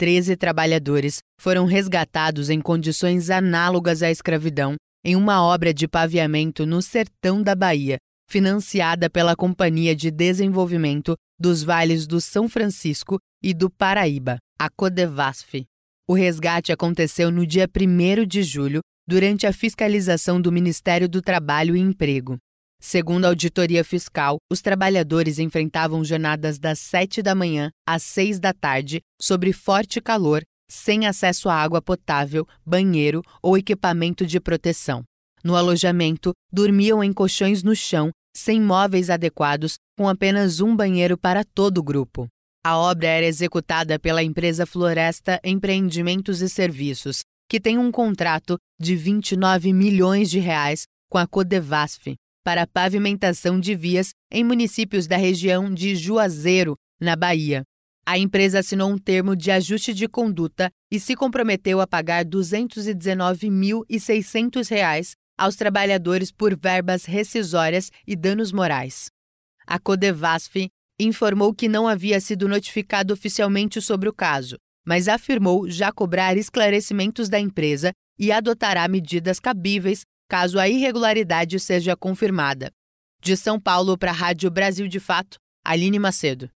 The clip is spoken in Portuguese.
13 trabalhadores foram resgatados em condições análogas à escravidão em uma obra de paviamento no sertão da Bahia, financiada pela Companhia de Desenvolvimento dos Vales do São Francisco e do Paraíba, a Codevasf. O resgate aconteceu no dia 1º de julho, durante a fiscalização do Ministério do Trabalho e Emprego. Segundo a auditoria fiscal, os trabalhadores enfrentavam jornadas das 7 da manhã às 6 da tarde, sob forte calor, sem acesso à água potável, banheiro ou equipamento de proteção. No alojamento, dormiam em colchões no chão, sem móveis adequados, com apenas um banheiro para todo o grupo. A obra era executada pela empresa Floresta Empreendimentos e Serviços, que tem um contrato de R$29 milhões com a Codevasf para a pavimentação de vias em municípios da região de Juazeiro, na Bahia. A empresa assinou um termo de ajuste de conduta e se comprometeu a pagar R$ 219.600 aos trabalhadores por verbas rescisórias e danos morais. A Codevasf informou que não havia sido notificado oficialmente sobre o caso, mas afirmou já cobrar esclarecimentos da empresa e adotará medidas cabíveis caso a irregularidade seja confirmada. De São Paulo para a Rádio Brasil de Fato, Aline Macedo.